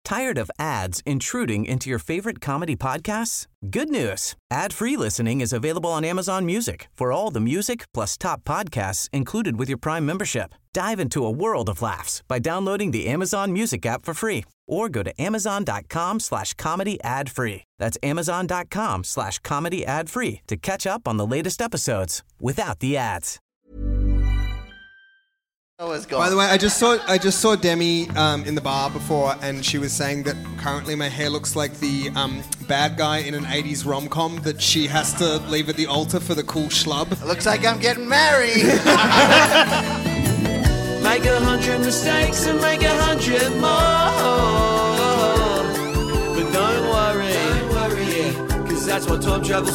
Tired of ads intruding into your favorite comedy podcasts? Good news. Ad-free listening is available on Amazon Music for all the music plus top podcasts included with your Prime membership. Dive into a world of laughs by downloading the Amazon Music app for free or go to amazon.com/comedy ad-free. That's amazon.com/comedy ad-free to catch up on the latest episodes without the ads. By the way, I just saw Demi in the bar before, and she was saying that currently my hair looks like the bad guy in an 80s rom-com that she has to leave at the altar for the cool schlub. Looks like I'm getting married. Make 100 mistakes and make 100 more. But don't worry, yeah, 'cause that's what time travel's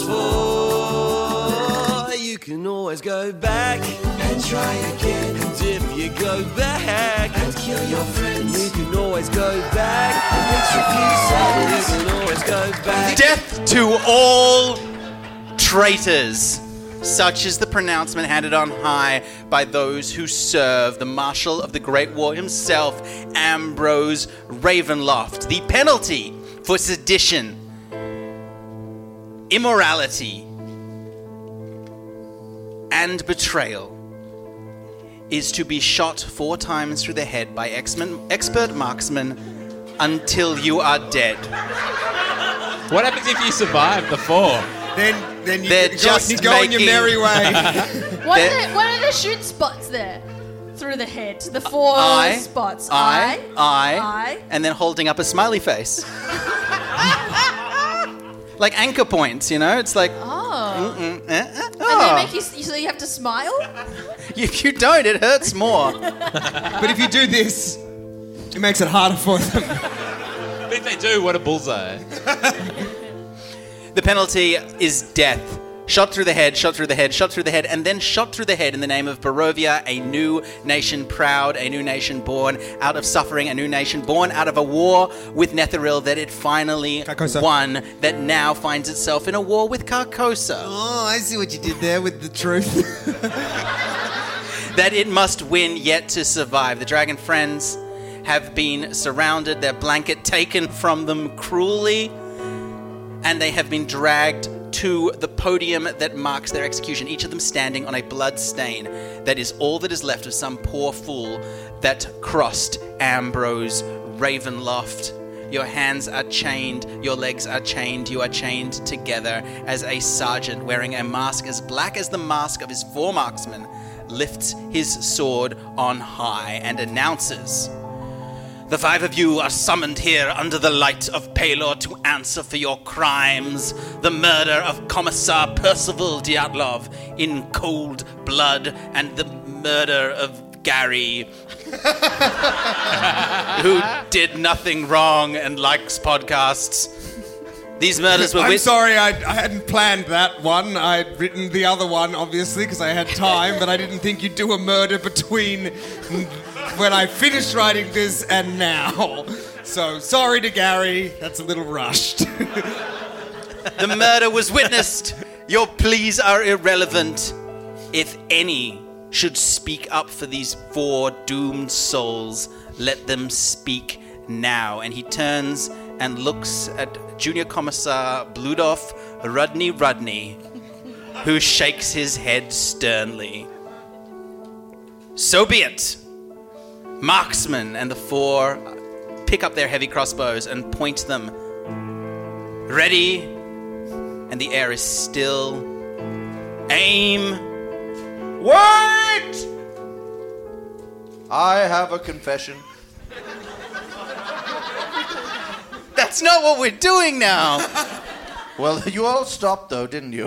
for. You can always go back and try again. And if you go back and kill your friends, you can always go back and fix your future. You can always go back. Death to all traitors. Such is the pronouncement handed on high by those who serve the Marshal of the Great War himself, Ambrose Ravenloft. The penalty for sedition, immorality, and betrayal is to be shot 4 times through the head by expert marksman until you are dead. What happens if you survive the 4? Then They're you just go on your making- merry way. What are the shoot spots there? Through the head. The 4 spots. Eye, Eye. and then holding up a smiley face. Like anchor points, you know? It's like... And they make you, so you have to smile? If you don't, it hurts more. But if you do this, it makes it harder for them. But if they do, what a bullseye. The penalty is death. Shot through the head, shot through the head, shot through the head, and then shot through the head in the name of Barovia, a new nation proud, a new nation born out of suffering, a new nation born out of a war with Netheril that it finally Carcosa. won, that now finds itself in a war with Carcosa. Oh, I see what you did there with the truth. That it must win yet to survive. The dragon friends have been surrounded, their blanket taken from them cruelly, and they have been dragged to the podium that marks their execution, each of them standing on a blood stain that is all that is left of some poor fool that crossed Ambrose Ravenloft. Your hands are chained, your legs are chained, you are chained together as a sergeant wearing a mask as black as the mask of his 4 marksmen lifts his sword on high and announces, "The 5 of you are summoned here under the light of Pelor to answer for your crimes. The murder of Commissar Percival Dyatlov in cold blood and the murder of Gary, who did nothing wrong and likes podcasts. These murders were... I'm sorry, I hadn't planned that one. I'd written the other one, obviously, because I had time, but I didn't think you'd do a murder between when I finished writing this and now. So, sorry to Gary, that's a little rushed. The murder was witnessed. Your pleas are irrelevant. If any should speak up for these 4 doomed souls, let them speak now." And he turns and looks at Junior Commissar Bludolf Rudney, who shakes his head sternly. "So be it." Marksmen and the 4 pick up their heavy crossbows and point them. Ready, and the air is still. Aim. Wait! I have a confession. That's not what we're doing now. Well, you all stopped, though, didn't you?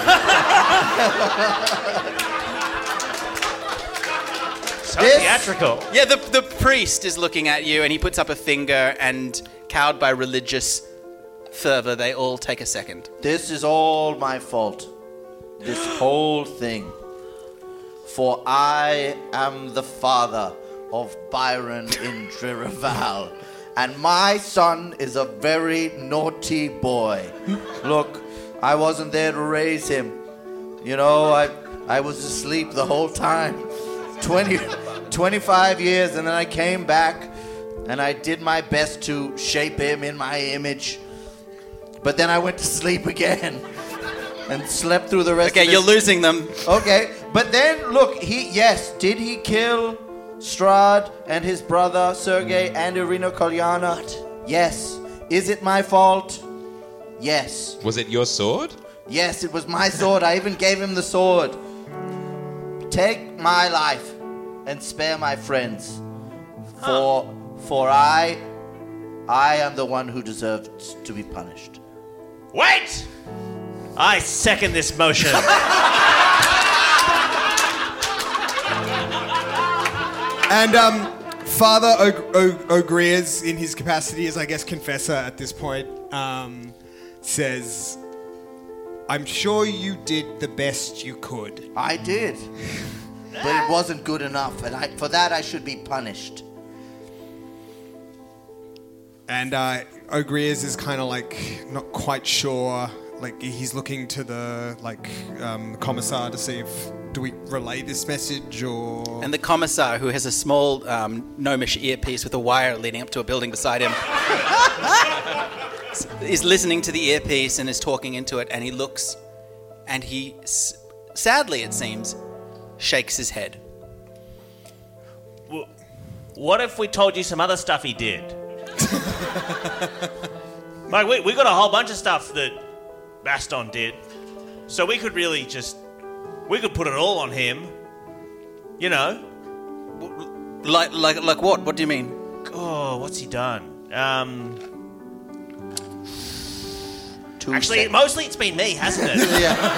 So theatrical. Yeah, the priest is looking at you and he puts up a finger and, cowed by religious fervor, they all take a second. This is all my fault. This whole thing. For I am the father of Byron in Driraval. And my son is a very naughty boy. Look, I wasn't there to raise him. You know, I was asleep the whole time. 25 years, and then I came back and I did my best to shape him in my image. But then I went to sleep again and slept through the rest of Okay, you're losing them. Okay, but then, look, did he kill Strahd and his brother Sergei and Irina Kolyana? What? Yes. Is it my fault? Yes. Was it your sword? Yes, it was my sword. I even gave him the sword. Take my life and spare my friends. For I am the one who deserves to be punished. Wait! I second this motion. And Father Ogreers, in his capacity as, I guess, confessor at this point, says, I'm sure you did the best you could. I did. But it wasn't good enough, and for that I should be punished. And Ogreers is kind of like not quite sure. Like he's looking to the commissar to see if do we relay this message or. And the commissar, who has a small gnomish earpiece with a wire leading up to a building beside him, is listening to the earpiece and is talking into it. And he looks, and he, sadly it seems, shakes his head. What if we told you some other stuff he did? Like, we got a whole bunch of stuff that Baston did. So we could really we could put it all on him. You know? Like what? What do you mean? Oh, what's he done? Actually, mostly it's been me, hasn't it?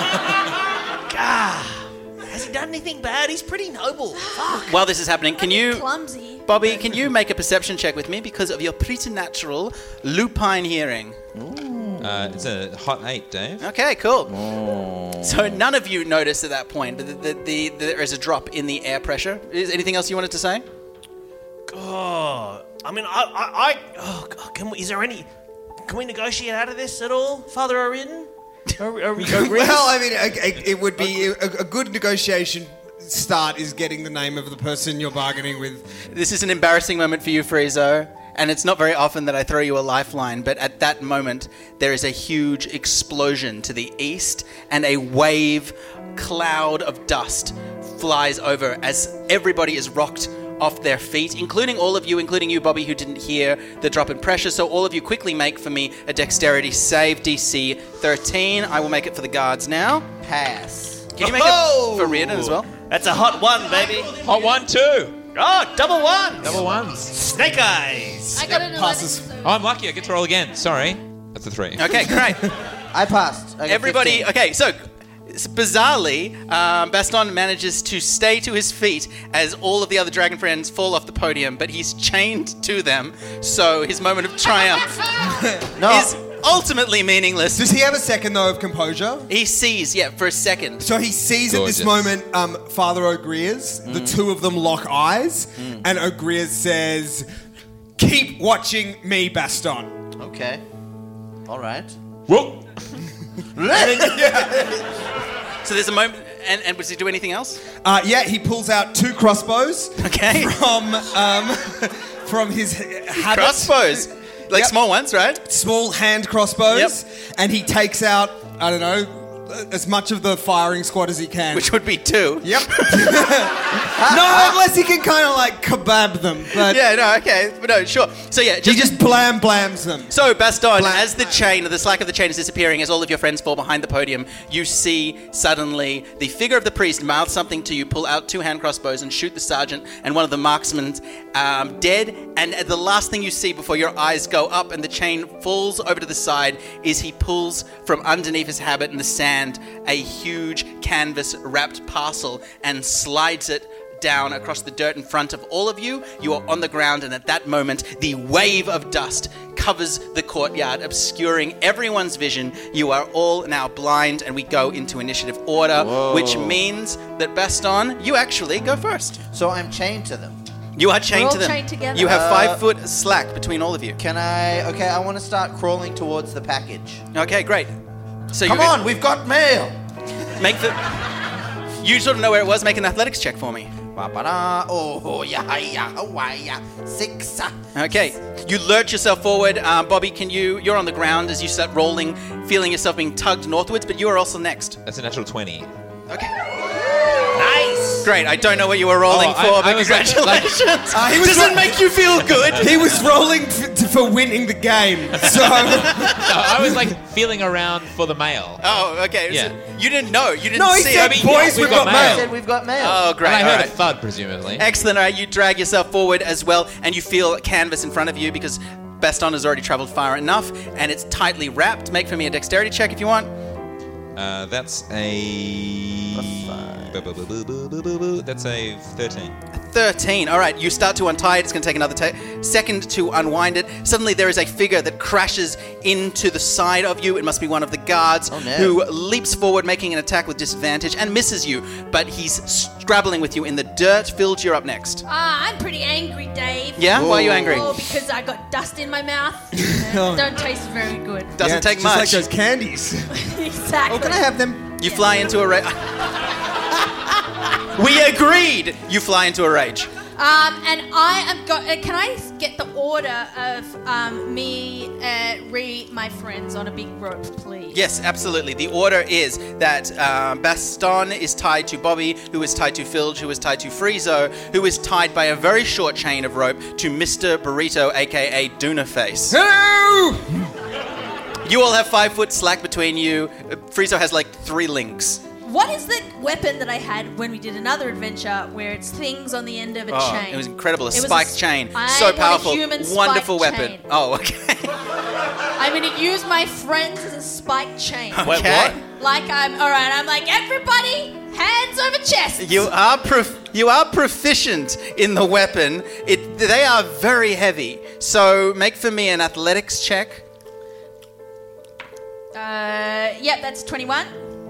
Yeah. Has he done anything bad? He's pretty noble. Fuck. While this is happening, can you... Clumsy. Bobby, can you make a perception check with me because of your preternatural lupine hearing? It's a hot 8, Dave. Okay, cool. So none of you noticed at that point, but there is a drop in the air pressure. Is anything else you wanted to say? Oh, I mean, can we negotiate out of this at all, Father O'Riordan? Well, I mean, it would be a good negotiation start is getting the name of the person you're bargaining with. This is an embarrassing moment for you, Friezo, and it's not very often that I throw you a lifeline, but at that moment, there is a huge explosion to the east, and a cloud of dust flies over as everybody is rocked off their feet, including all of you, including you, Bobby, who didn't hear the drop in pressure. So all of you quickly make for me a dexterity save, DC 13. I will make it for the guards now. Pass. Can you make it for Riordan as well? That's a hot 1, baby. Hot 1, 2. Oh, double 1. Double 1s. Snake eyes. I got an 11. Passes. Oh, I'm lucky. I get to roll again. Sorry. That's a 3. Okay, great. I passed. I got Everybody, 15. okay, so bizarrely, Baston manages to stay to his feet as all of the other dragon friends fall off the podium, but he's chained to them, so his moment of triumph is ultimately meaningless. Does he have a second, though, of composure? He sees, for a second. So he sees Gorgeous. at this moment Father Ogreers. The two of them lock eyes, and Ogreers says, keep watching me, Baston. Okay. All right. Whoa. So there's a moment, and does he do anything else? He pulls out 2 crossbows Okay. from his habit. Crossbows. Like Yep. small ones, right? Small hand crossbows. And he takes out, I don't know, as much of the firing squad as he can. Which would be 2. Yep. No, unless he can kind of like kebab them. But Yeah, no, okay. But no, sure. So he just blams them. So, Baston, Blam. as the slack of the chain is disappearing, as all of your friends fall behind the podium, you see suddenly the figure of the priest mouth something to you, pull out 2 hand crossbows and shoot the sergeant and one of the marksmen dead. And the last thing you see before your eyes go up and the chain falls over to the side is he pulls from underneath his habit in the sand a huge canvas-wrapped parcel and slides it down across the dirt in front of all of you. You are on the ground, and at that moment, the wave of dust covers the courtyard, obscuring everyone's vision. You are all now blind, and we go into initiative order, which means that Baston, you actually go first. So I'm chained to them. You are chained We're to all them. chained together. You have 5 foot slack between all of you. Can I... Okay, I want to start crawling towards the package. Okay, great. So Come on, we've got mail. make the. You sort of know where it was. Make an athletics check for me. Oh, yeah, 6. Okay, you lurch yourself forward. Bobby, you're on the ground as you start rolling, feeling yourself being tugged northwards, but you are also next. That's a natural 20. Okay. Nice. Great, I don't know what you were rolling for, but congratulations. Does it make you feel good? He was rolling for winning the game. So No, I was like feeling around for the mail. Oh, okay. Yeah. So you didn't know. You didn't no, he see said, it. boys, we've we've got got mail. I said we've got mail. Oh, great. And I All heard right. a thud, presumably. Excellent. All right, you drag yourself forward as well, and you feel a canvas in front of you because Baston has already traveled far enough, and it's tightly wrapped. Make for me a dexterity check if you want. That's a... That's a 13. 13. All right, you start to untie it. It's going to take another second to unwind it. Suddenly, there is a figure that crashes into the side of you. It must be one of the guards who leaps forward, making an attack with disadvantage and misses you. But he's scrabbling with you in the dirt. Phil, you're up next. I'm pretty angry, Dave. Yeah? Why are you angry? Oh, because I got dust in my mouth. Don't taste very good. Doesn't take just much. like those candies. Exactly. Oh, can I have them? You fly into a rage. We agreed. You fly into a rage. And I am can I get the order of me my friends on a big rope, please? Yes, absolutely. The order is that Baston is tied to Bobby, who is tied to Filge, who is tied to Friezo, who is tied by a very short chain of rope to Mr. Burrito, aka Doonaface. Hello! You all have 5 foot slack between you. Friezo has like 3 links. What is the weapon that I had when we did another adventure where it's things on the end of a chain? It was incredible. A It was spiked chain. I So want a powerful. human Wonderful spiked weapon. chain. Oh, okay. I'm going to use my friends as a spiked chain. Wait, Okay. what? Like I'm like, everybody, hands over chest. You are proficient in the weapon. They are very heavy. So make for me an athletics check. Yep, that's 21.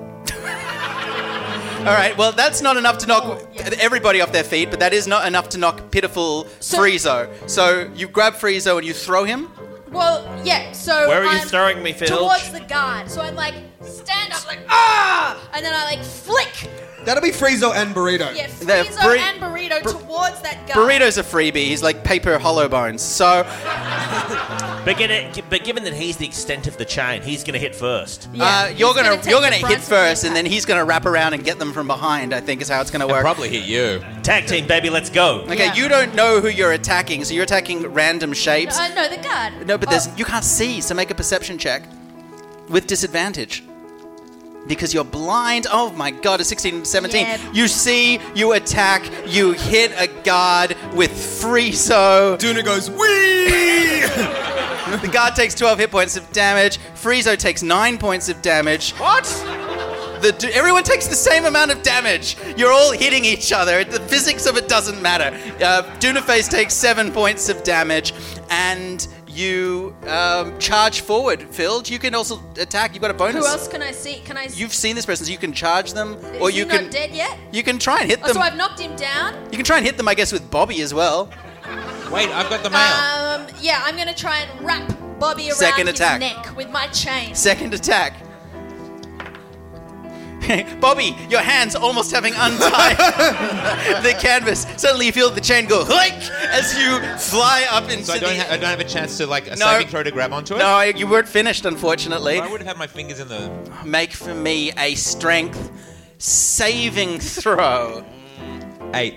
All right, well, that's not enough to knock everybody off their feet, but that is not enough to knock pitiful Friezo. So you grab Friezo and you throw him? Well, yeah, so Where are you I'm throwing me, Phil? towards the guard. So I'm like, stand up, like, ah! And then I like flick. That'll be Friezo and Burrito. Yeah, They're Friezo and Burrito towards that guard. Burrito's a freebie. He's like paper hollow bones. So But given that he's the extent of the chain, he's going to hit first. you're gonna take hit the brunt of the first, and then impact. he's gonna wrap around and get them from behind. I think is how it's gonna work. Probably hit you. Tag team, baby, let's go. Okay, Yeah. you don't know who you're attacking, so you're attacking random shapes. No, the guard. No, but you can't see, so make a perception check with disadvantage. Because you're blind. Oh my god, a 16 and 17. Yeah. You see, you attack, you hit a guard with Friezo. Duna goes, wee! The guard takes 12 hit points of damage. Friezo takes 9 points of damage. What? Everyone takes the same amount of damage. You're all hitting each other. The physics of it doesn't matter. Doonaface takes 7 points of damage, and you charge forward. Phil, you can also attack. You've got a bonus. Who else can I see? Can I? You've seen this person, so you can charge them, Is or he you not can. dead yet? You can try and hit Oh, them. so I've knocked him down. You can try and hit them, I guess, with Bobby as well. Wait, I've got the mail. Yeah, I'm gonna try and wrap Bobby around Second his attack. neck with my chain. Second attack. Bobby, your hands almost having untied the canvas. Suddenly you feel the chain go hike as you fly up into So I don't have a chance to like a No. saving throw to grab onto it? No, you weren't finished, unfortunately. I would have had my fingers in the... Make for me a strength saving throw. 8.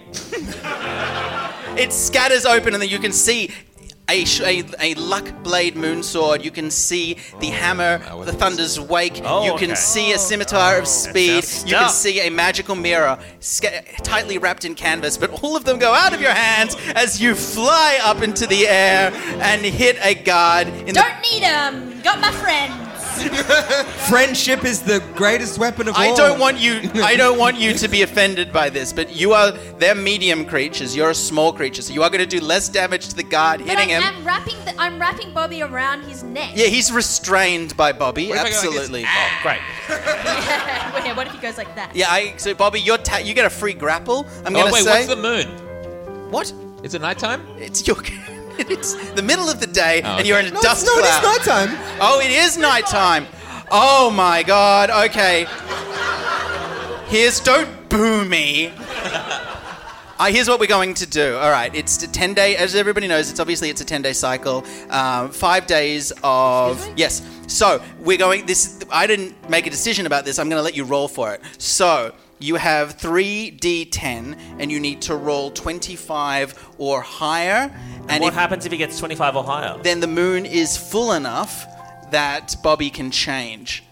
It scatters open, and then you can see a luck blade moon sword. You can see the hammer, the thunder's wake. Oh, you can okay. see a scimitar of speed. sounds You can stuff. see a magical mirror tightly wrapped in canvas. But all of them go out of your hands as you fly up into the air and hit a guard. Don't need 'em. Got my friends. Friendship is the greatest weapon of all. I don't want you to be offended by this, but they're medium creatures. You're a small creature, so you are going to do less damage to the guard But hitting him. I'm wrapping Bobby around his neck. Yeah, he's restrained by Bobby. What if I go like this? Absolutely. Oh, great. Wait, what if he goes like that? Yeah, so Bobby, you get a free grapple. I'm gonna Oh, wait, say. what's the moon? What? Is it nighttime? It's it's the middle of the day, Oh, and you're in a No, dust it cloud. is nighttime. Oh, it is nighttime. Oh my god. Okay. Don't boo me. Here's what we're going to do. All right, it's a 10-day, as everybody knows, it's a 10-day cycle. 5 days of... Yes. So, we're going... I didn't make a decision about this. I'm going to let you roll for it. So, you have 3d10, and you need to roll 25 or higher. And what happens if he gets 25 or higher? Then the moon is full enough that Bobby can change.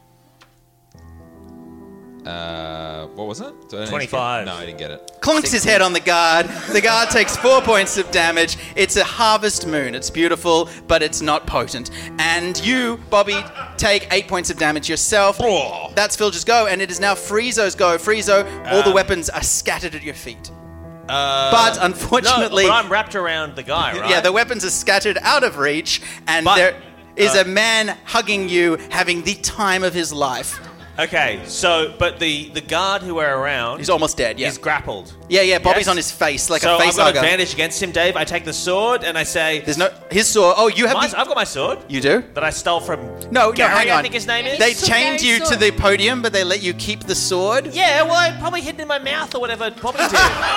What was it? 25. No, I didn't get it. Clunks his head on the guard. The guard takes 4 points of damage. It's a harvest moon. It's beautiful, but it's not potent. And you, Bobby, take 8 points of damage yourself. That's Filch's go, and it is now Friezo's go. Friezo, all the weapons are scattered at your feet. But unfortunately... No, but I'm wrapped around the guy, right? Yeah, the weapons are scattered out of reach, and there is a man hugging you, having the time of his life. Okay, so, but the guard who we're around... He's almost dead, yeah. He's grappled. Yeah, Bobby's on his face, like so a face I've got hugger. advantage against him, Dave. I take the sword and I say... There's no... His sword... Oh, you have I've got my sword. You do? That I stole from No, Gary, hang on. I think his name is. They chained you to the podium, but they let you keep the sword? Yeah, well, I probably hid it in my mouth or whatever Bobby did.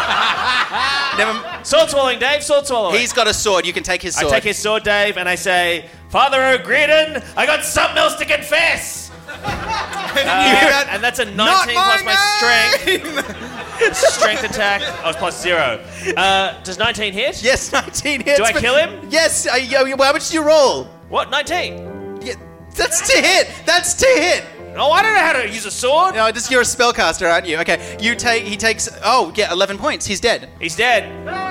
Sword swallowing, Dave, sword swallowing. He's got a sword. You can take his sword. I take his sword, Dave, and I say, Father O'Greedon, I got something else to confess. And that's a 19 plus my strength. Strength attack. Oh, it's plus 0. Does 19 hit? Yes, 19 hits. Do I kill him? Yes. How much do you roll? What, 19? Yeah, that's to hit. That's to hit. Oh, I don't know how to use a sword. No, you're a spellcaster, aren't you? Okay, he takes, 11 points. He's dead. He's dead.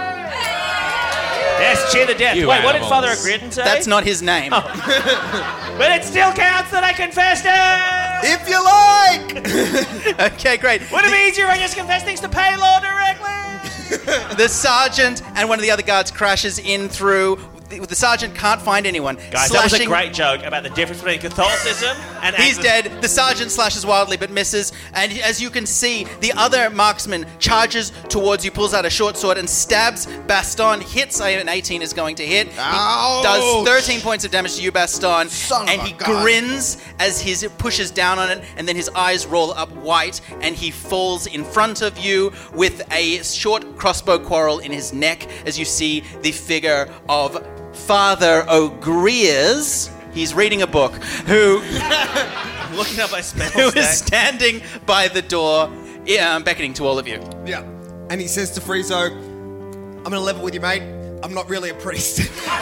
Yes, cheer the death. You Wait, what did animals. Father O'Greedon say? That's not his name. But it still counts that I confessed it! If you like! Okay, great. Would it be easier if I just confessed things to Paylor directly? The sergeant and one of the other guards crashes in through. The sergeant can't find anyone. Guys, that was a great joke about the difference between Catholicism and... He's dead. The sergeant slashes wildly but misses. And as you can see, the other marksman charges towards you, pulls out a short sword and stabs Baston. Hits. An 18 is going to hit. Ouch. He does 13 points of damage to you, Baston. Son of and a he gun. grins as he pushes down on it. And then his eyes roll up white. And he falls in front of you with a short crossbow quarrel in his neck as you see the figure of Father O'Greers, he's reading a book, who I'm looking up my spell who is stack. standing by the door, beckoning to all of you. Yeah. And he says to Friezo, I'm going to level with you, mate. I'm not really a priest.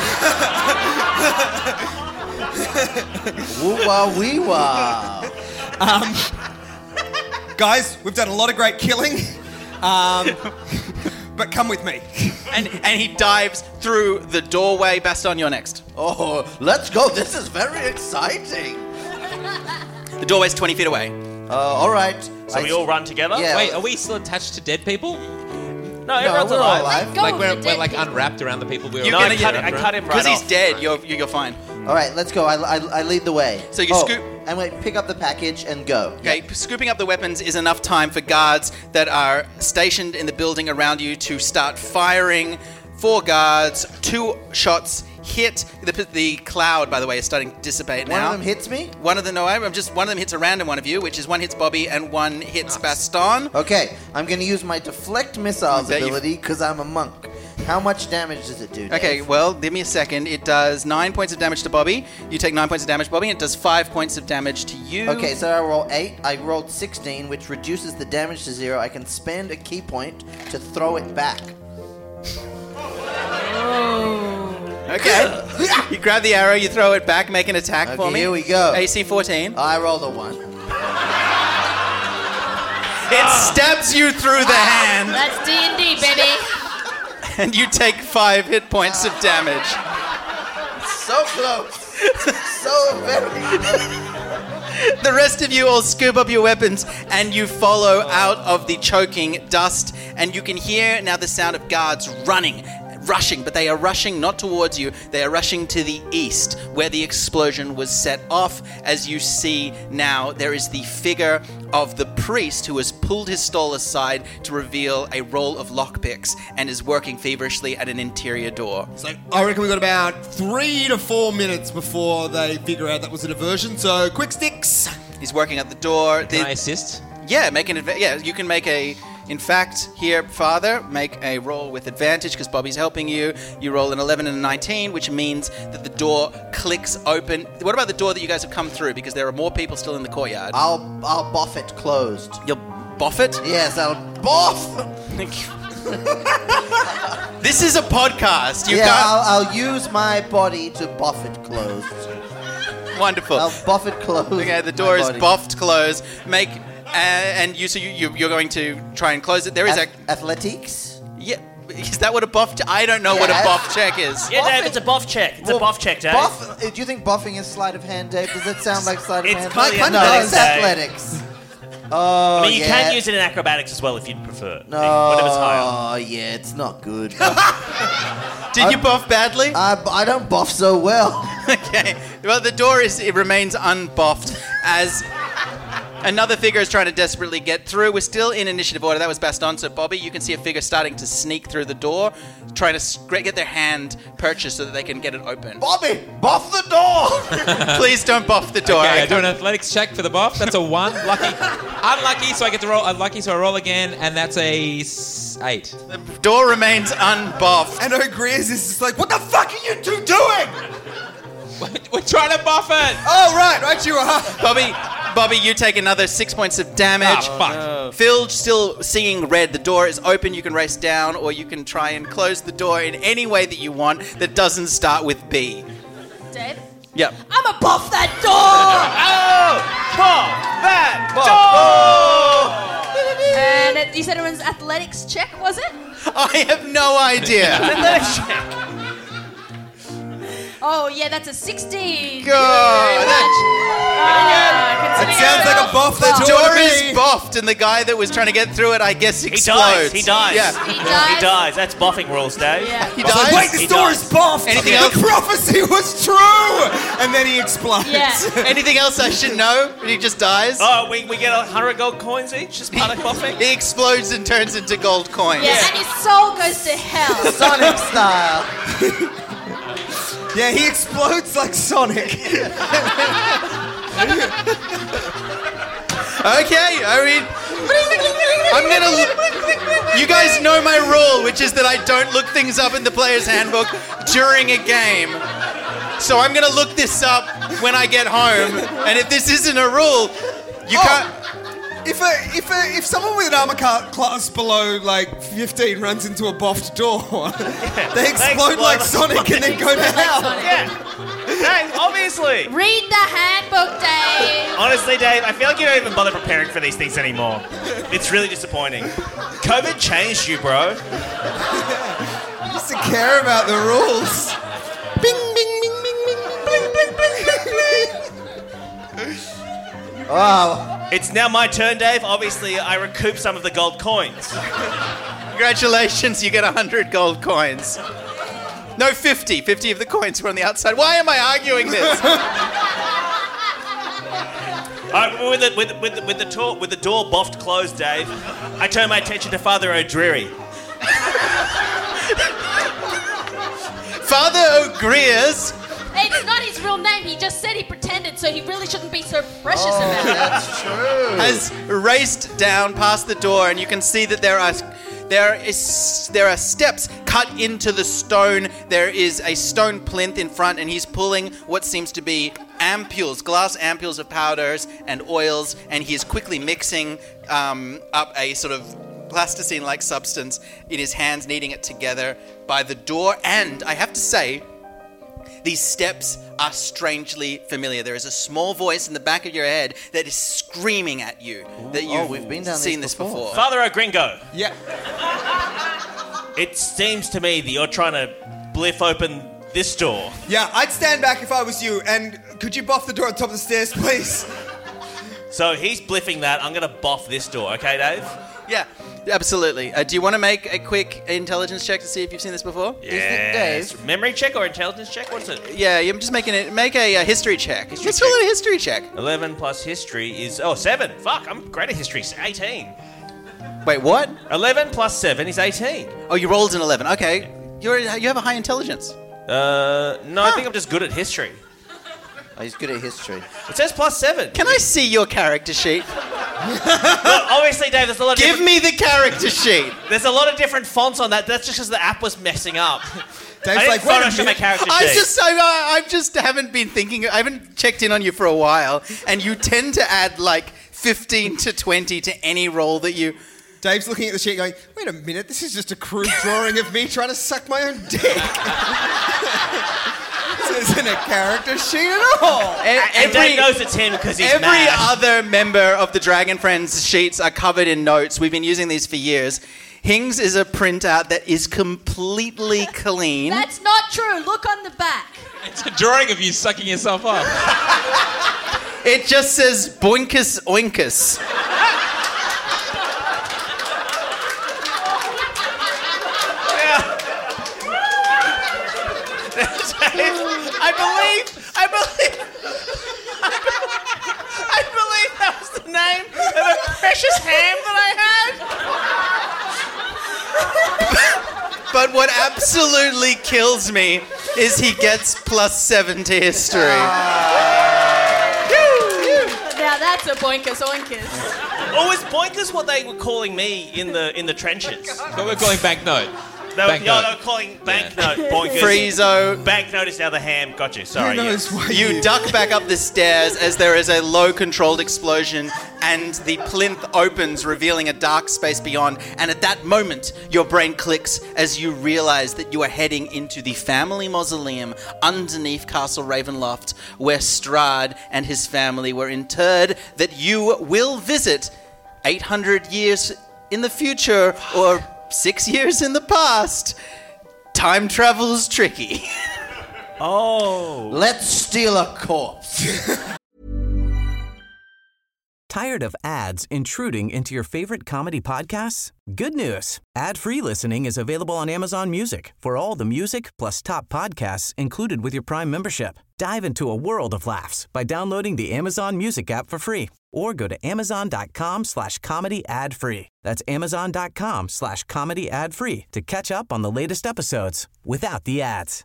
Woo-wah, wee-wah. Guys, we've done a lot of great killing. But come with me. And he dives through the doorway. Baston, you're next. Oh, let's go. This is very exciting. The doorway's 20 feet away. All right. So we all run together? Yeah. Wait, are we still attached to dead people? No, everyone's we're all alive. alive. Let go Like of we're the dead like people. unwrapped around the people we were. You're No, gonna I get cut him right Because he's off. dead, you're fine. All right, let's go. I lead the way. So you scoop- And we pick up the package and go. Okay, scooping up the weapons is enough time for guards that are stationed in the building around you to start firing. 4 guards, 2 shots hit. The cloud, by the way, is starting to dissipate One now. of them hits me. One of them hits a random one of you, which is one hits Bobby and one hits Baston. Okay, I'm going to use my deflect missiles Bet you- ability because I'm a monk. How much damage does it do, Dave? Okay, well, give me a second. It does 9 points of damage to Bobby. You take 9 points of damage, Bobby, and it does 5 points of damage to you. Okay, so I roll 8. I rolled 16, which reduces the damage to 0. I can spend a key point to throw it back. Okay. You grab the arrow, you throw it back, make an attack Okay, for me. here we go. AC 14. I rolled a 1. It stabs you through the hand, That's D&D, baby. and you take 5 hit points of damage. So close. So very close. The rest of you all scoop up your weapons and you follow out of the choking dust, and you can hear now the sound of guards rushing, but they are rushing not towards you, they are rushing to the east where the explosion was set off. As you see now, there is the figure of the priest who has pulled his stole aside to reveal a roll of lockpicks and is working feverishly at an interior door. So I reckon we've got about 3 to 4 minutes before they figure out that was a diversion. So quick sticks. He's working at the door. Can I assist? Yeah, you can make a In fact, here, Father, make a roll with advantage because Bobby's helping you. You roll an 11 and a 19, which means that the door clicks open. What about the door that you guys have come through? Because there are more people still in the courtyard. I'll buff it closed. You'll boff it? Yes, I'll buff. This is a podcast. I'll use my body to buff it closed. Wonderful. I'll buff it closed. Okay, the door is buffed closed. You're going to try and close it. There is athletics. Yeah. Is that what a buff? I don't know what a buff check is. Yeah, Dave, it's a buff check. It's a buff check, Dave. Do you think buffing is sleight of hand, Dave? Does that sound like sleight of hand? It's clearly it's athletics. I mean, you can use it in acrobatics as well if you'd prefer. No, whatever's higher. Oh, yeah, it's not good. Did you buff badly? I don't buff so well. Okay. Well, the door remains unbuffed as another figure is trying to desperately get through. We're still in initiative order. That was Baston. So, Bobby, you can see a figure starting to sneak through the door, trying to get their hand purchased so that they can get it open. Bobby, buff the door! Please don't buff the door. Okay, I do an athletics check for the buff. That's a 1. Lucky. Unlucky, so I get to roll. Unlucky, so I roll again, and that's a 8. The door remains unbuffed. And O'Greers is just like, what the fuck are you two doing? We're trying to buff it! Oh, right you are. Bobby, you take another 6 points of damage. Oh, fuck. No. Phil, still seeing red. The door is open. You can race down, or you can try and close the door in any way that you want that doesn't start with B. Dave? Yep. I'ma buff that door! Buff that door! And you said it was athletics check, was it? I have no idea. Athletics check. Oh, yeah, that's a 16. That sounds like a buff. The door is buffed, and the guy that was trying to get through it, I guess, explodes. He dies. Yeah. He dies. That's buffing rules, Dave. Yeah. He dies. Wait, this door is buffed. Anything else? The prophecy was true. And then he explodes. Yeah. Anything else I should know? He just dies. Oh, we get 100 gold coins each as part of buffing? He explodes and turns into gold coins. Yeah, and his soul goes to hell. Sonic style. Yeah, he explodes like Sonic. Okay, I mean, you guys know my rule, which is that I don't look things up in the player's handbook during a game. So I'm gonna look this up when I get home, and if this isn't a rule, you can't. If someone with an armor class below like 15 runs into a buffed door, they explode like Sonic and then go to hell. Yeah. Dave, obviously. Read the handbook, Dave. Honestly, Dave, I feel like you don't even bother preparing for these things anymore. It's really disappointing. COVID changed you, bro. Just to care about the rules. Bing, bing, bing, bing, bing, bling, bling, bling, bling. Wow. It's now my turn, Dave. Obviously, I recoup some of the gold coins. Congratulations, you get 100 gold coins. No, 50. 50 of the coins were on the outside. Why am I arguing this? With the door buffed closed, Dave, I turn my attention to Father O'Dreary. Father O'Greers. It's not his real name. He just said he pretended, so he really shouldn't be so precious about it. That's true. Has raced down past the door, and you can see that there are steps cut into the stone. There is a stone plinth in front, and he's pulling what seems to be ampules, glass ampules of powders and oils, and he is quickly mixing up a sort of plasticine-like substance in his hands, kneading it together by the door. And I have to say, these steps are strangely familiar. There is a small voice in the back of your head that is screaming at you that we've been down seen this this before. Father O'Gringo, Yeah. it seems to me that you're trying to bliff open this door. Yeah, I'd stand back if I was you. And could you buff the door at the top of the stairs, please? So he's bliffing that. I'm going to buff this door, okay, Dave? Yeah, absolutely. Do you want to make a quick intelligence check to see if you've seen this before? Yes. Memory check or intelligence check? What's it? Yeah, you're just make a history check. Let's roll a history check. 11 plus history is... Oh, 7. Fuck, I'm great at history. 18. Wait, what? 11 plus 7 is 18. Oh, you rolled an 11. Okay. You have a high intelligence. No, I think I'm just good at history. Oh, he's good at history. It says plus 7. Can I see your character sheet? Obviously, Dave, there's a lot of Give me the character sheet. There's a lot of different fonts on that. That's just because the app was messing up. Dave's like, wait a Photoshop my minute. character I sheet. just haven't been thinking. I haven't checked in on you for a while, and you tend to add like 15 to 20 to any role that you. Dave's looking at the sheet going, wait a minute, this is just a crude drawing of me trying to suck my own dick. This isn't a character sheet at all. And Dave knows it's him because he's Every mad. other member of the Dragon Friends sheets are covered in notes. We've been using these for years. Hing's is a printout that is completely clean. That's not true. Look on the back. It's a drawing of you sucking yourself off. It just says Boinkus Oinkus. I believe that was the name of a precious ham that I had. But what absolutely kills me is he gets +7 to history. Now that's a boinkus oinkus. Or was boinkers what they were calling me in the trenches? But we're calling banknote. They were Banknote. calling banknote boinkers. Friezo. Banknote is now the ham. Got you. Sorry. Who knows why You duck back up the stairs as there is a low controlled explosion and the plinth opens, revealing a dark space beyond. And at that moment, your brain clicks as you realize that you are heading into the family mausoleum underneath Castle Ravenloft, where Strahd and his family were interred, that you will visit 800 years in the future or 6 years in the past. Time travel's tricky. Oh. Let's steal a corpse. Tired of ads intruding into your favorite comedy podcasts? Good news. Ad-free listening is available on Amazon Music for all the music plus top podcasts included with your Prime membership. Dive into a world of laughs by downloading the Amazon Music app for free or go to amazon.com/comedy ad-free. That's amazon.com/comedy ad-free to catch up on the latest episodes without the ads.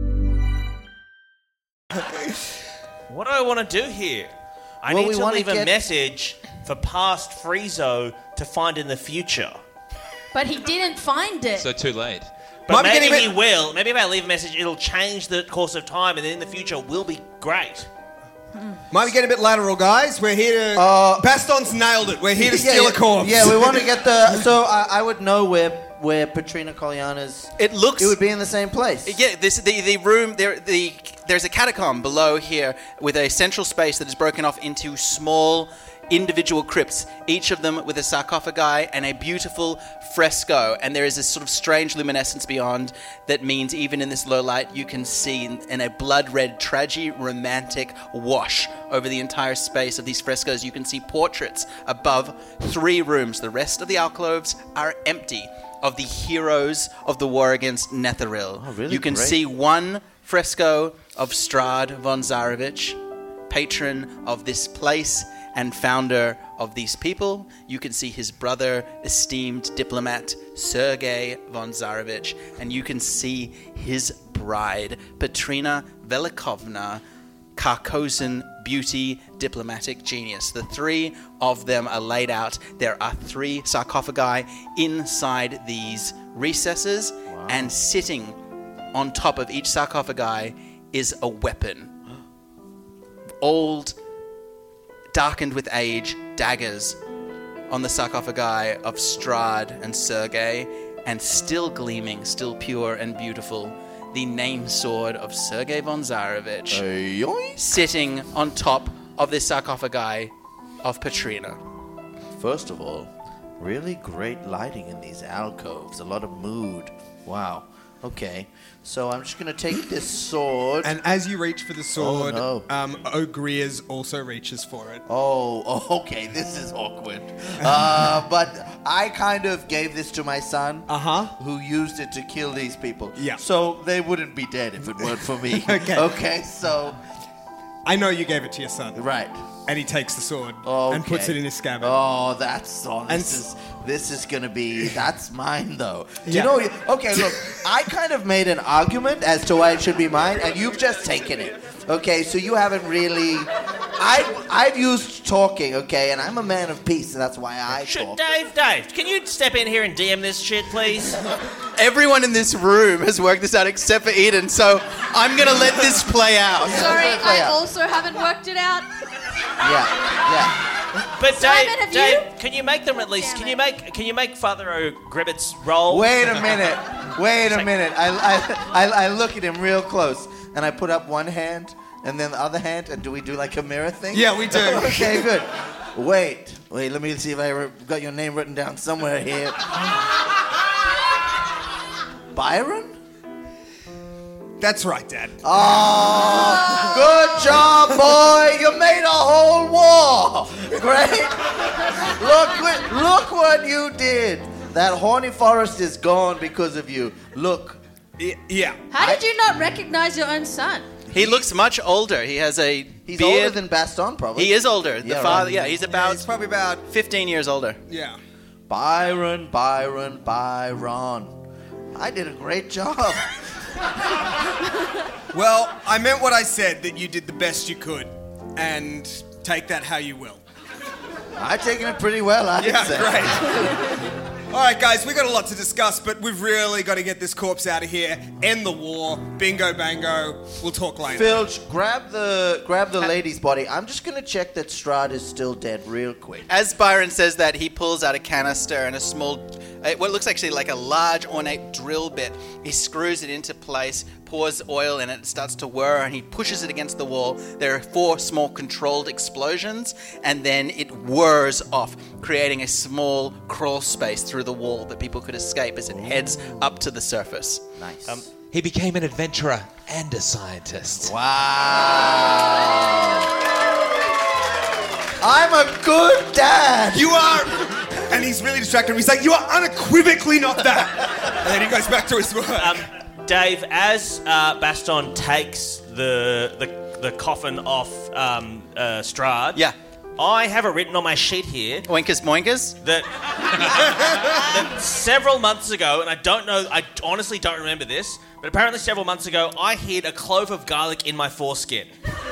What do I want to do here? I Well, need we to wanna leave a get- message for past Friezo to find in the future. But he didn't find it. So too late. But Might be maybe getting he will. Maybe if I leave a message, it'll change the course of time, and then in the future will be great. Might be getting a bit lateral, guys. We're here to... Baston's nailed it. We're here to steal a corpse. Yeah, we want to get the... So I would know where Petrina Colliana's... It looks... It would be in the same place. Yeah, the room there's a catacomb below here with a central space that is broken off into small individual crypts, each of them with a sarcophagi and a beautiful fresco. And there is this sort of strange luminescence beyond that means even in this low light you can see in a blood-red, tragi-romantic wash over the entire space of these frescoes. You can see portraits above 3 rooms. The rest of the alcoves are empty of the heroes of the war against Netheril. Oh, really? You can Great. see one fresco of Strahd von Zarovich, patron of this place and founder of these people. You can see his brother, esteemed diplomat Sergei von Zarovich, and you can see his bride, Petrina Velikovna, Carcosan beauty, diplomatic genius. The 3 of them are laid out. There are 3 sarcophagi inside these recesses, and sitting on top of each sarcophagi is a weapon. Old, darkened with age, daggers on the sarcophagi of Strahd and Sergei, and still gleaming, still pure and beautiful, the name sword of Sergei von Zarovich, sitting on top of this sarcophagi of Petrina. First of all, really great lighting in these alcoves. A lot of mood. Wow. Okay. So I'm just going to take this sword. And as you reach for the sword, Oh, Ogreers also reaches for it. Oh, okay. This is awkward. But I kind of gave this to my son, who used it to kill these people. Yeah. So they wouldn't be dead if it weren't for me. Okay. Okay, so... I know you gave it to your son. Right. And he takes the sword Okay. and puts it in his scabbard. Oh, that's... Oh, And this is going to be... That's mine, though. Yeah. You know... Okay, look. I kind of made an argument as to why it should be mine, and you've just taken it. Okay, so you haven't really I've used talking, okay, and I'm a man of peace, and that's why I talk. Dave, can you step in here and DM this shit, please? Everyone in this room has worked this out except for Eden, so I'm going to let this play out. Sorry, I also haven't worked it out. Yeah. But Simon, Dave, can you make them at least? Can you make Father O'Gribbets roll? Wait a minute. I look at him real close, and I put up one hand, and then the other hand, and do we do like a mirror thing? Yeah, we do. Okay, good. Wait, let me see if I got your name written down somewhere here. Byron? That's right, Dad. Oh, good job, boy. You made a whole wall. Great. Look what you did. That horny forest is gone because of you. Look. Yeah. How did you not recognize your own son? He looks much older. He has a He's beard. older than Baston, probably. He is older. The Yeah, father, right. yeah, he's He's probably about 15 years older. yeah. Byron. I did a great job. Well, I meant what I said, that you did the best you could, and take that how you will. I've taken it pretty well, I'd Yeah, say. great. All right, guys, we've got a lot to discuss, but we've really got to get this corpse out of here, end the war, bingo bango. We'll talk later. Filch, grab the lady's body. I'm just going to check that Strahd is still dead real quick. As Byron says that, he pulls out a canister and a small, what looks actually like a large ornate drill bit. He screws it into place, pours oil in it, starts to whir, and he pushes it against the wall. There are 4 small controlled explosions, and then it whirs off, creating a small crawl space through the wall that people could escape as it heads up to the surface. Nice. He became an adventurer and a scientist. Wow. I'm a good dad. You are... And he's really distracted. He's like, you are unequivocally not that. And then he goes back to his work. Dave, as Baston takes the coffin off Strahd, Yeah. I have it written on my sheet here Oinkus moinkus? that several months ago, and I honestly don't remember this, but apparently several months ago, I hid a clove of garlic in my foreskin.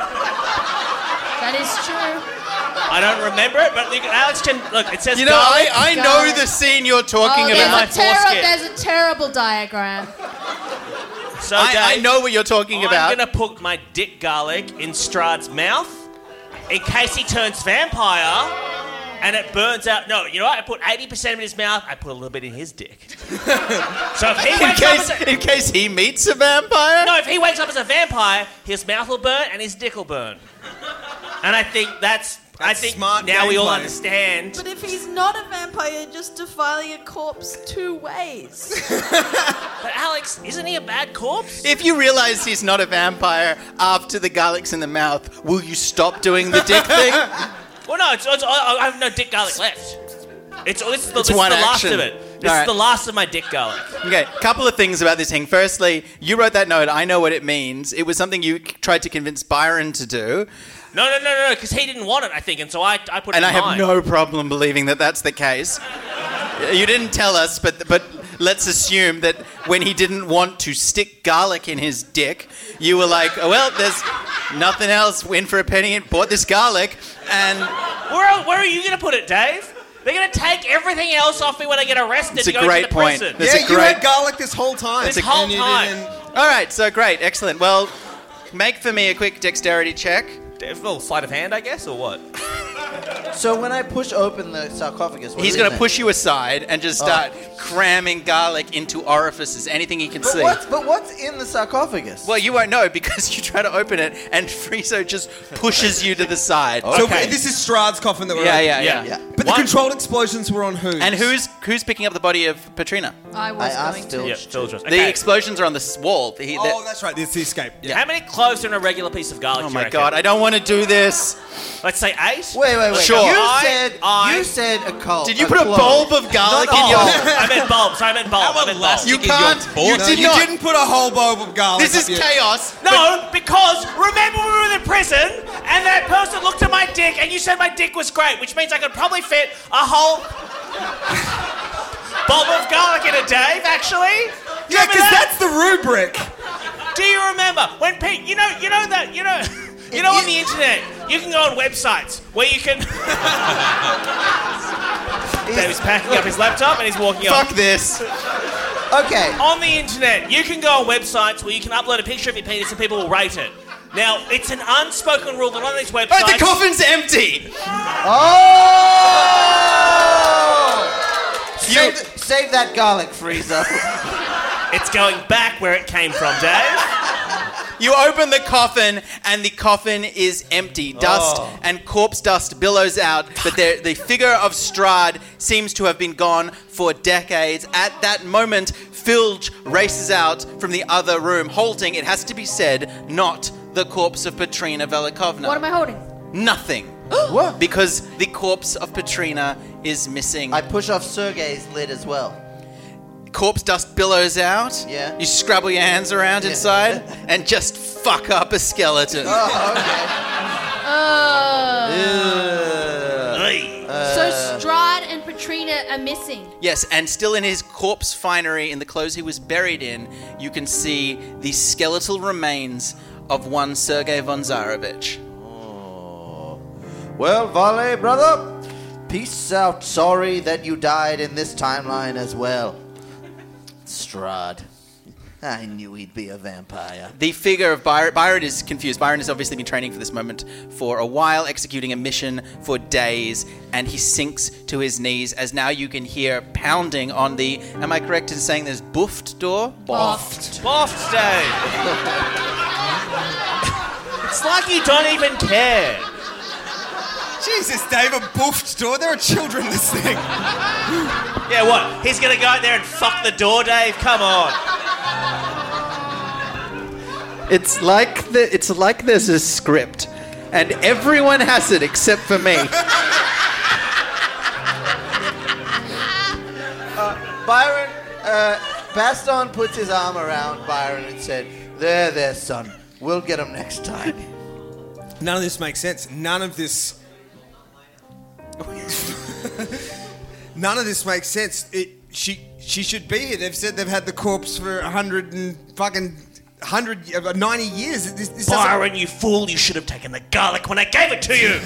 That is true. I don't remember it, but Alex can look. It says You know, garlic. I know the scene you're talking Oh, about. there's a terrible diagram. So I Dave, know what you're talking about. I'm gonna put my dick garlic in Strahd's mouth in case he turns vampire and it burns out. No, you know what? I put 80% in his mouth. I put a little bit in his dick. So if he wakes up as in case he meets a vampire? if he wakes up as a vampire, his mouth will burn and his dick will burn. And I think I think smart now we all gameplay. understand. But if he's not a vampire, you're just defiling a corpse 2 ways. But Alex, isn't he a bad corpse? If you realize he's not a vampire after the garlic's in the mouth, will you stop doing the dick thing? Well, no, I have no dick garlic left. This is the one last action. of it. This All is right. the last of my dick garlic. Okay, couple of things about this thing. Firstly, you wrote that note. I know what it means. It was something you tried to convince Byron to do. No, because he didn't want it, I think, and so I put it And in I have mine. no problem believing that that's the case. You didn't tell us, but let's assume that when he didn't want to stick garlic in his dick, you were like, oh, well, there's nothing else. Win for a penny and bought this garlic. And Where are you going to put it, Dave? They're going to take everything else off me when I get arrested It's and a go great to the point. prison. That's yeah, a you great- had garlic this whole time. This whole And you time. didn't- all right, so great, excellent. Well, make for me a quick dexterity check. A little sleight of hand, I guess, or what? So when I push open the sarcophagus, what He's is going in to there? push you aside and just start cramming garlic into orifices, anything he can see. But what's in the sarcophagus? Well, you won't know because you try to open it and Friso just pushes you to the side. So Okay. this is Strahd's coffin that we're Yeah. Yeah. But the controlled explosions were on whose? And who's picking up the body of Patrina? I I was asked going to. Filch. Yeah, Phil's The explosions are on the wall. Oh, that's right. It's the escape. Yeah. How many cloves are in a regular piece of garlic? Oh do you my reckon? god, I don't want to do this. Let's say 8. Wait. Sure. You said a cult. Did you put a bulb of garlic in your... I meant bulbs. I meant bulbs. I meant bulbs. You can't. You No, did you not. didn't put a whole bulb of garlic. This is up your- chaos. No, because remember we were in prison and that person looked at my dick and you said my dick was great, which means I could probably fit a whole bulb of garlic in a Dave, actually. Yeah, Remember because that? that's the rubric. Do you remember when Pete? You know You know, on the internet, you can go on websites where you can... Dave's packing up his laptop and he's walking off. Fuck this. Okay. On the internet, you can go on websites where you can upload a picture of your penis and people will rate it. Now, it's an unspoken rule that on these websites... Oh, the coffin's empty! Oh! Save that garlic, Frieza. It's going back where it came from, Dave. You open the coffin, and the coffin is empty. Dust and corpse dust billows out, but the figure of Strahd seems to have been gone for decades. At that moment, Filge races out from the other room, holding, it has to be said, not the corpse of Petrina Velikovna. What am I holding? Nothing. What? Because the corpse of Petrina is missing. I push off Sergei's lid as well. Corpse dust billows out. Yeah. You scrabble your hands around inside and just fuck up a skeleton. Oh, okay. So Strahd and Petrina are missing. Yes, and still in his corpse finery, in the clothes he was buried in, you can see the skeletal remains of one Sergei von Tsarevich. Oh. Well, Vale, brother, peace out. Sorry that you died in this timeline as well. Strahd. I knew he'd be a vampire. The figure of Byron is confused. Byron has obviously been training for this moment for a while, executing a mission for days, and he sinks to his knees as now you can hear pounding on the, am I correct in saying there's boofed door? Boffed, Dave. It's like you don't even care. Jesus, Dave, a boofed door? There are children in this thing. Yeah, what? He's going to go out there and fuck the door, Dave? Come on. It's like there's a script, and everyone has it except for me. Byron, Baston puts his arm around Byron and said, There, son. We'll get him next time. None of this makes sense. None of this makes sense. She should be here. They've said they've had the corpse for 90 years. This Byron, you fool! You should have taken the garlic when I gave it to you.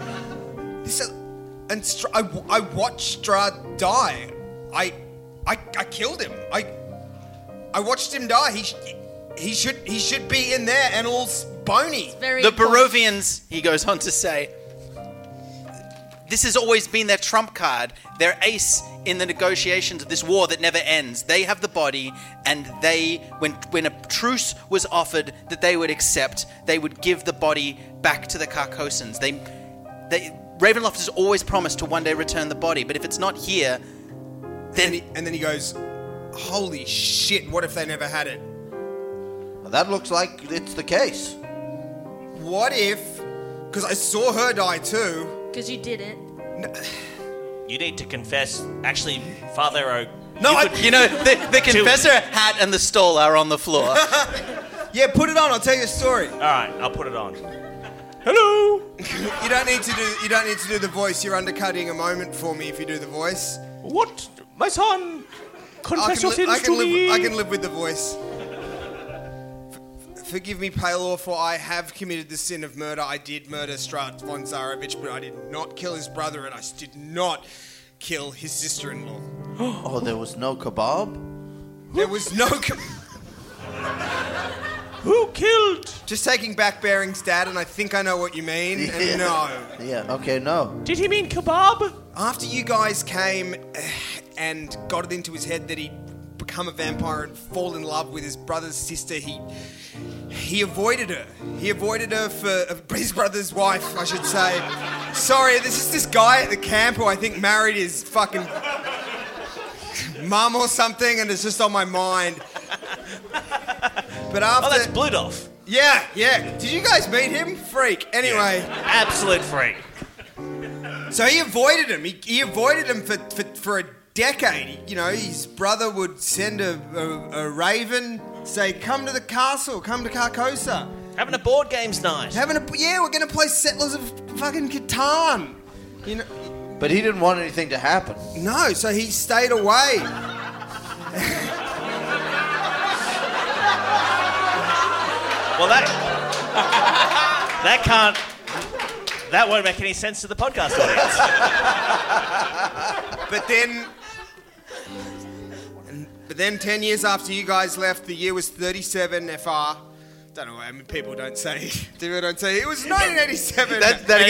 I watched Strahd die. I killed him. I watched him die. He should be in there and all bony. The Barovians, he goes on to say, this has always been their trump card, their ace in the negotiations of this war that never ends. They have the body, and when a truce was offered that they would accept, they would give the body back to the Carcossans. Ravenloft has always promised to one day return the body, but if it's not here, then... And then he goes, holy shit, what if they never had it? Well, that looks like it's the case. What if... Because I saw her die too. Because you did it. No. You need to confess. Actually, Father the confessor hat and the stole are on the floor. Yeah, put it on. I'll tell you a story. All right, I'll put it on. Hello. You don't need to do the voice. You're undercutting a moment for me if you do the voice. What, my son? Confess your sins to me. I can live with the voice. Forgive me, Palor, for I have committed the sin of murder. I did murder Strahd von Tsarevich, but I did not kill his brother, and I did not kill his sister-in-law. Oh, there was no kebab? There was no Who killed? Just taking back bearings, Dad, and I think I know what you mean, and no. Yeah, okay, no. Did he mean kebab? After you guys came and got it into his head that he'd become a vampire and fall in love with his brother's sister, he avoided her. He avoided her for his brother's wife, I should say. Sorry, there's just this guy at the camp who I think married his fucking mum or something, and it's just on my mind. But after... Oh, that's Bludolf. Yeah. Did you guys meet him? Freak. Anyway. Yeah. Absolute freak. So he avoided him. He avoided him for a decade. His brother would send a raven, say, come to the castle, come to Carcosa. Having a board games night. We're going to play Settlers of fucking Catan. But he didn't want anything to happen. No, so he stayed away. Well, That won't make any sense to the podcast audience. But then 10 years after you guys left, the year was 37 FR. Don't know, I mean, people don't say. It was 1987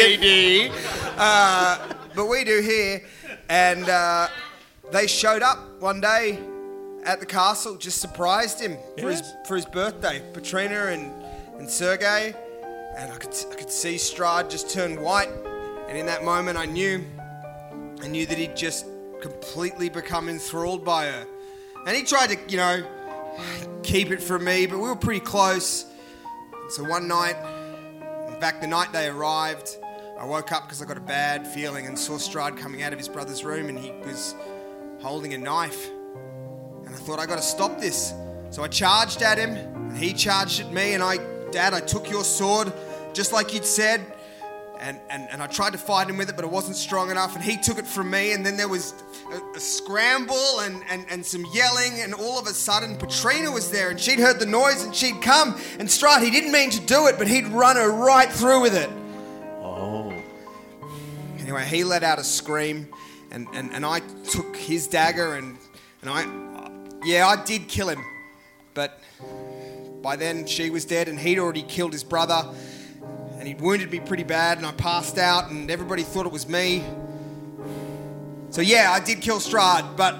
AD. But we do here. And they showed up one day at the castle, just surprised him for his birthday. Petrina and Sergei. And I could see Strahd just turn white. And in that moment, I knew that he'd just completely become enthralled by her. And he tried to, keep it from me, but we were pretty close. So one night, in fact, the night they arrived, I woke up because I got a bad feeling and saw Strahd coming out of his brother's room, and he was holding a knife. And I thought, I got to stop this. So I charged at him, and he charged at me, and Dad, I took your sword, just like you'd said, and I tried to fight him with it, but it wasn't strong enough, and he took it from me, and then there was a scramble and some yelling, and all of a sudden Petrina was there, and she'd heard the noise, and she'd come, and Strahd, he didn't mean to do it, but he'd run her right through with it. Oh. Anyway, he let out a scream, and I took his dagger, and I did kill him, but by then she was dead, and he'd already killed his brother, and he'd wounded me pretty bad, and I passed out, and everybody thought it was me. So yeah, I did kill Strahd, but,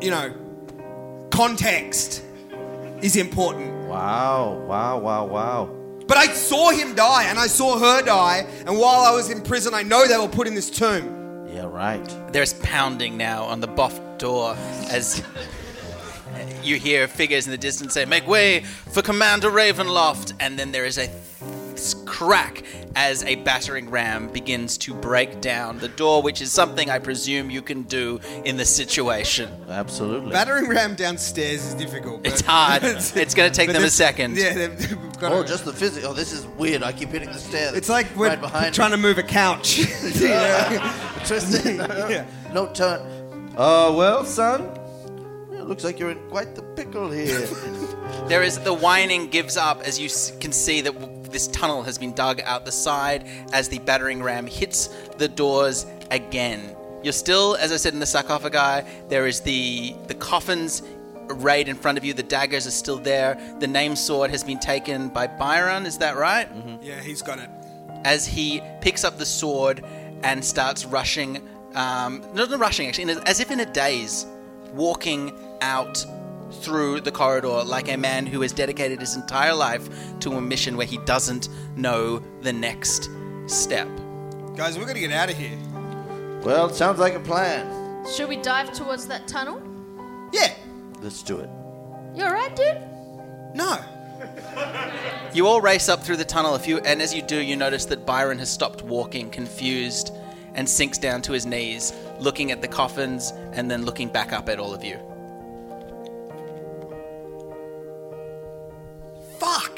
context is important. Wow. But I saw him die, and I saw her die, and while I was in prison, I know they were put in this tomb. Yeah, right. There's pounding now on the Boff door as you hear figures in the distance say, "Make way for Commander Ravenloft," and then there is a crack as a battering ram begins to break down the door, which is something I presume you can do in the situation. Absolutely. Battering ram downstairs is difficult. It's hard. It's going to take them a second. Yeah, just the physics. Oh, this is weird. I keep hitting the stairs. It's like we're trying to move a couch. Twisted. Yeah. No turn. Well, son, it looks like you're in quite the pickle here. There is the whining gives up as you can see that this tunnel has been dug out the side as the battering ram hits the doors again. You're still, as I said, in the sarcophagi. There is the coffins arrayed in front of you. The daggers are still there. The name sword has been taken by Byron. Is that right? Mm-hmm. Yeah, he's got it. As he picks up the sword and starts rushing, not rushing actually, as if in a daze, walking out through the corridor like a man who has dedicated his entire life to a mission where he doesn't know the next step. Guys, we're going to get out of here. Well, it sounds like a plan. Should we dive towards that tunnel? Yeah. Let's do it. You alright, dude? No. You all race up through the tunnel, and as you do, you notice that Byron has stopped walking, confused, and sinks down to his knees, looking at the coffins and then looking back up at all of you. Fuck!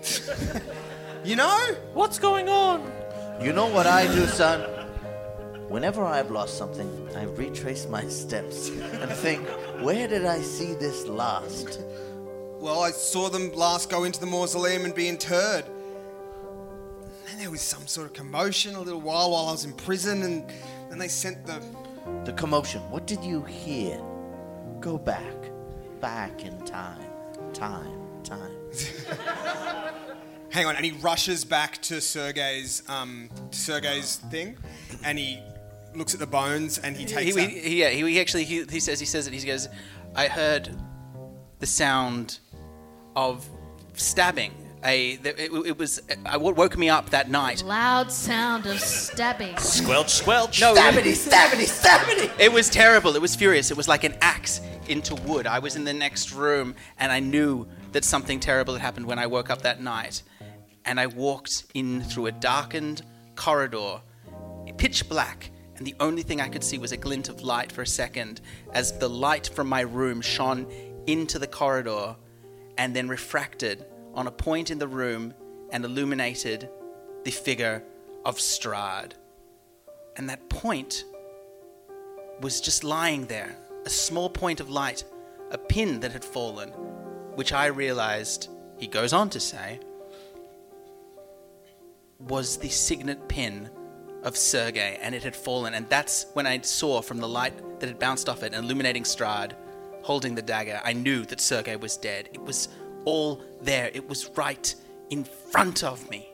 What's going on? You know what I do, son? Whenever I've lost something, I retrace my steps and think, where did I see this last? Well, I saw them last go into the mausoleum and be interred. And there was some sort of commotion a little while I was in prison, and then they sent The commotion. What did you hear? Go back. Back in time. Time. Hang on, and he rushes back to Sergei's thing, and he looks at the bones, and he takes He says it. He goes, "I heard the sound of stabbing. What woke me up that night. Loud sound of stabbing. Squelch, squelch. No, Stabbity. It was terrible. It was furious. It was like an axe into wood. I was in the next room, and I knew that something terrible had happened when I woke up that night. And I walked in through a darkened corridor, pitch black, and the only thing I could see was a glint of light for a second as the light from my room shone into the corridor and then refracted on a point in the room and illuminated the figure of Strahd. And that point was just lying there, a small point of light, a pin that had fallen, which I realized, he goes on to say, was the signet pin of Sergei, and it had fallen. And that's when I saw from the light that had bounced off it, an illuminating Strahd holding the dagger, I knew that Sergei was dead. It was all there. It was right in front of me.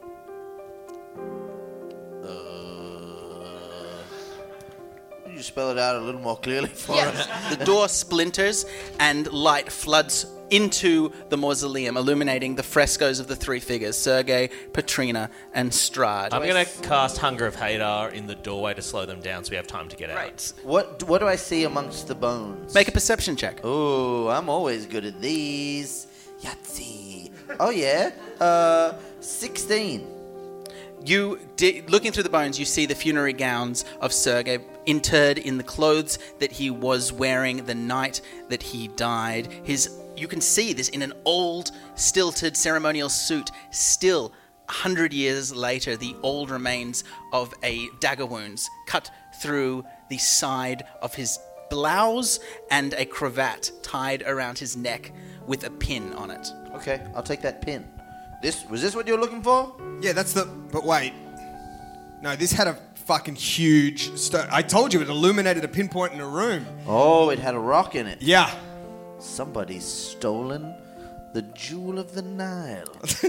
Can you spell it out a little more clearly for us? The door splinters and light floods into the mausoleum, illuminating the frescoes of the three figures, Sergei, Petrina, and Strahd. I'm going to cast Hunger of Hadar in the doorway to slow them down so we have time to get out. Right. What do I see amongst the bones? Make a perception check. Oh, I'm always good at these. Yahtzee. Oh, yeah. 16. Looking through the bones, you see the funerary gowns of Sergei interred in the clothes that he was wearing the night that he died. You can see this in an old, stilted ceremonial suit. Still, 100 years later, the old remains of a dagger wounds cut through the side of his blouse and a cravat tied around his neck with a pin on it. Okay, I'll take that pin. Was this what you were looking for? Yeah, but wait. No, this had a fucking huge I told you it illuminated a pinpoint in a room. Oh, it had a rock in it. Yeah. Somebody's stolen the jewel of the Nile.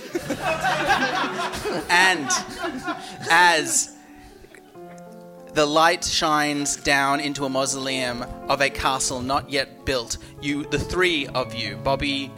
And as the light shines down into a mausoleum of a castle not yet built, the three of you, Bobby,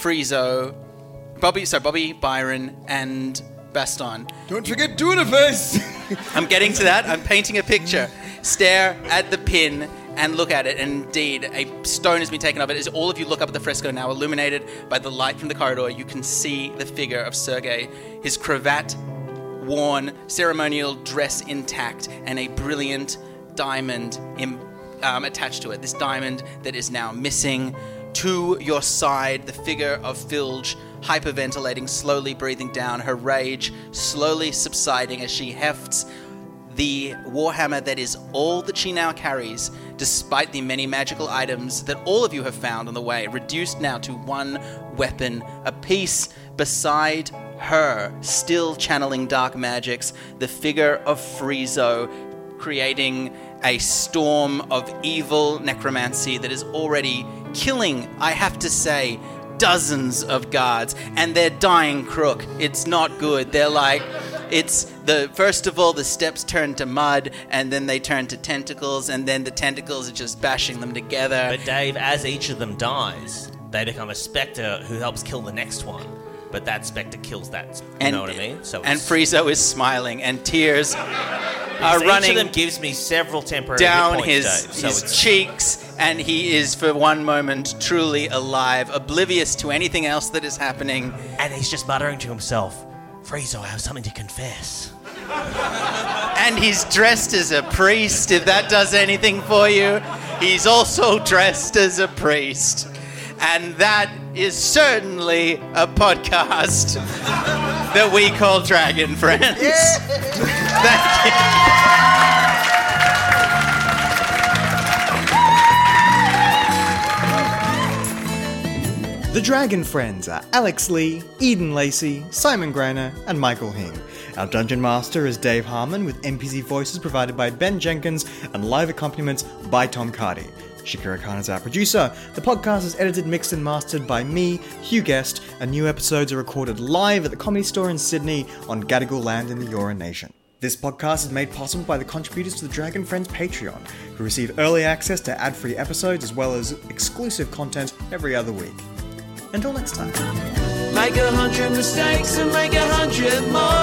Byron, and Baston. Don't forget Dunaface! I'm getting to that. I'm painting a picture. Stare at the pin and look at it. And indeed, a stone has been taken off it. As all of you look up at the fresco now, illuminated by the light from the corridor, you can see the figure of Sergei, his cravat worn, ceremonial dress intact, and a brilliant diamond attached to it. This diamond that is now missing. To your side, the figure of Filge, hyperventilating, slowly breathing down, her rage slowly subsiding as she hefts the warhammer that is all that she now carries, despite the many magical items that all of you have found on the way, reduced now to one weapon apiece. Beside her, still channeling dark magics, the figure of Friezo, creating a storm of evil necromancy that is already killing, I have to say, dozens of guards, and they're dying crook. It's not good. They're like, first of all, the steps turn to mud, and then they turn to tentacles, and then the tentacles are just bashing them together. But Dave, as each of them dies, they become a spectre who helps kill the next one. But that spectre kills that. You know what I mean? And Friezo is smiling, and tears are running. Each of them gives me several temporary down hit points, his cheeks, and he is for one moment truly alive, oblivious to anything else that is happening. And he's just muttering to himself, Friezo, I have something to confess. And he's dressed as a priest, if that does anything for you. He's also dressed as a priest. And that is certainly a podcast that we call Dragon Friends. Yeah. Thank you. The Dragon Friends are Alex Lee, Eden Lacey, Simon Grainer, and Michael Hing. Our Dungeon Master is Dave Harmon, with NPC voices provided by Ben Jenkins and live accompaniments by Tom Cardy. Shakira Khan is our producer. The podcast is edited, mixed and mastered by me, Hugh Guest, and new episodes are recorded live at the Comedy Store in Sydney on Gadigal land in the Eora Nation. This podcast is made possible by the contributors to the Dragon Friends Patreon, who receive early access to ad-free episodes as well as exclusive content every other week. Until next time. Make 100 mistakes and make 100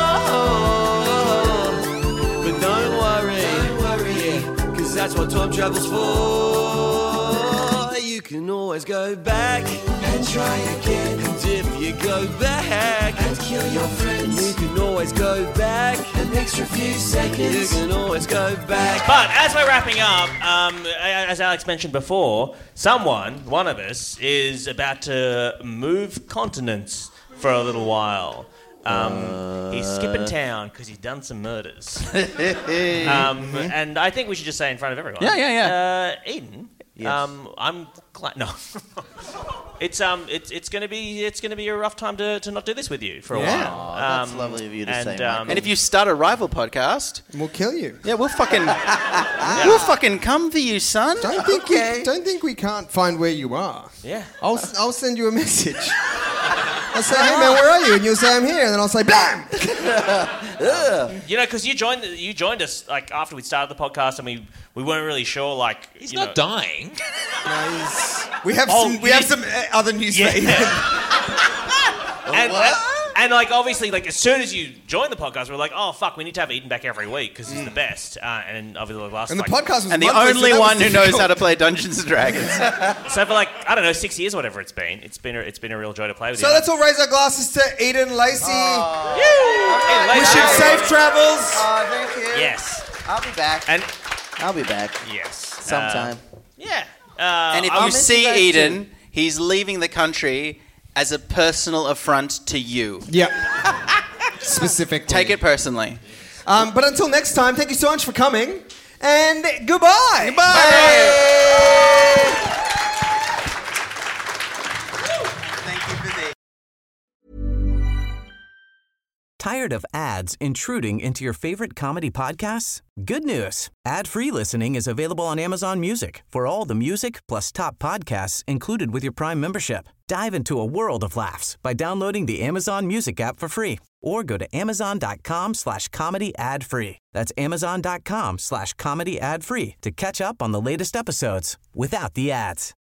more. But don't worry, cause that's what time travel's for. You can always go back and try again. And if you go back and kill your friends, you can always go back an extra few seconds. You can always go back. But as we're wrapping up, as Alex mentioned before, one of us, is about to move continents for a little while. He's skipping town because he's done some murders. And I think we should just say in front of everyone. Yeah. Eden, Yes. I'm glad. No, it's going to be a rough time to not do this with you for a while. Oh, that's lovely of you to say, Michael. And if you start a rival podcast, We'll kill you. yeah, we'll fucking come for you, son. Don't think we can't find where you are. Yeah. I'll send you a message. I'll say, hey man, where are you? And you'll say I'm here, and then I'll say, blam. You know, because you joined us like after we started the podcast, and we weren't really sure. Like He's not dying. We have some other news for Eden. And like obviously, like as soon as you joined the podcast, we're like, oh fuck, we need to have Eden back every week because he's the best. And obviously the last And the podcast was And the monthly, only so that one was who knows difficult. how to play Dungeons and Dragons. So for like I don't know 6 years, or whatever it's been a real joy to play with you. So let's all raise our glasses to Eden Lacey. Wish Wish him safe travels. Oh, thank you. Yes. I'll be back. And I'll be back. yes. Sometime. Yeah. And if I'll you miss see you guys Eden, too. he's leaving the country as a personal affront to you. Yep. Specifically. Take it personally. But until next time, thank you so much for coming, and goodbye. Goodbye. Thank you for the... Tired of ads intruding into your favorite comedy podcasts? Good news. Ad-free listening is available on Amazon Music for all the music plus top podcasts included with your Prime membership. Dive into a world of laughs by downloading the Amazon Music app for free or go to amazon.com/comedy ad-free. That's amazon.com/comedy ad-free to catch up on the latest episodes without the ads.